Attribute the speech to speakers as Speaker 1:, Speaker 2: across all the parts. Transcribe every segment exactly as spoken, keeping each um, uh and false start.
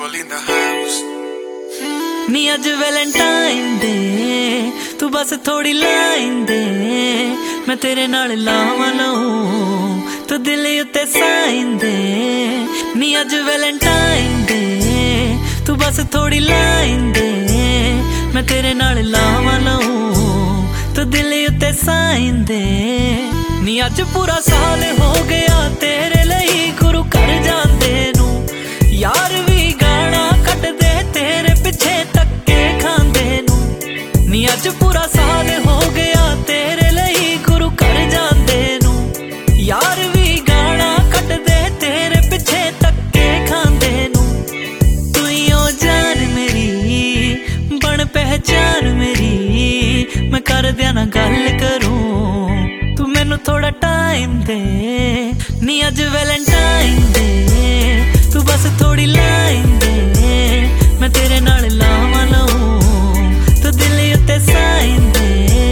Speaker 1: Trouble in the house.
Speaker 2: ਨੀ ਅੱਜ Valentine ਦੇ ਤੂੰ ਬਸ ਥੋੜੀ ਲਾਈਨ ਦੇ ਮੈਂ ਤੇਰੇ ਨਾਲ ਲਾਵਾਂ ਲਊਂ ਤੂੰ ਦਿਲ ਉੱਤੇ ਸਾਈਨ ਦੇ ਨੀ ਅੱਜ ਵੈਲੈਂਟਾਈਨ ਦੇ ਤੂੰ ਬਸ ਥੋੜੀ ਲਾਈਨ ਦੇ ਮੈਂ ਤੇਰੇ ਨਾਲ ਲਾਵਾਂ ਲਊਂ ਤੂੰ ਦਿਲ ਉੱਤੇ ਸਾਈਨ ਦੇ ਨੀ ਅੱਜ ਪੂਰਾ ਸਾਲ ਹੋ ਗਿਆ ਤੇਰੇ ਲਈ ਗੁਰੂ ਘਰ ਜਾਂਦੇ ਨੂੰ यार भी गाना कट दे तेरे पिछे धक्के खांदे नू नी अज पूरा साल हो गया तेरे लई गुरु घर जांदे नू यार भी गाना कट दे तेरे पिछे धक्के खांदे नू तू ही ओ जान मेरी बन पहचान मेरी मैं कर दिया ना गल करूं तू मैनू थोड़ा टाइम दे नी अज वैलेंटाइन दे तू बस थोड़ी लाइन दे मैं तेरे नाल लावां लऊं तू दिल उत्ते साइन दे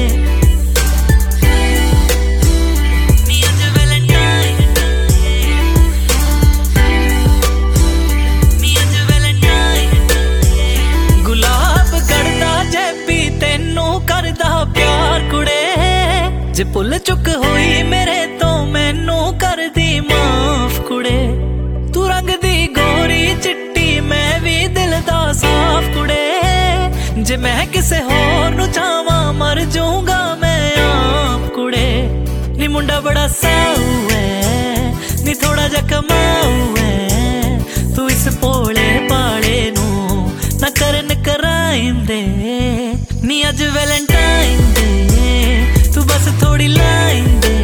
Speaker 2: नी अज वैलेंटाइन नी अज वैलेंटाइन गुलाब करदा जैबी तैनू करदा प्यार कुड़े जे भुल चुक होई मेरे तो मैनू कर दी माफ कुड़े तू रंग दी गोरी चिट्टी मैं भी दिल दा साफ कुड़े जे मैं किसे होर नू चाहवां मर जाऊंगा मैं आप कुड़े नी मुंडा बड़ा साऊ है नी थोड़ा जा कमाऊ है तू इस भोले भाले नू ना करन कराइंदे नी अज वैलेंटाइन दे तू बस थोड़ी लाइन दे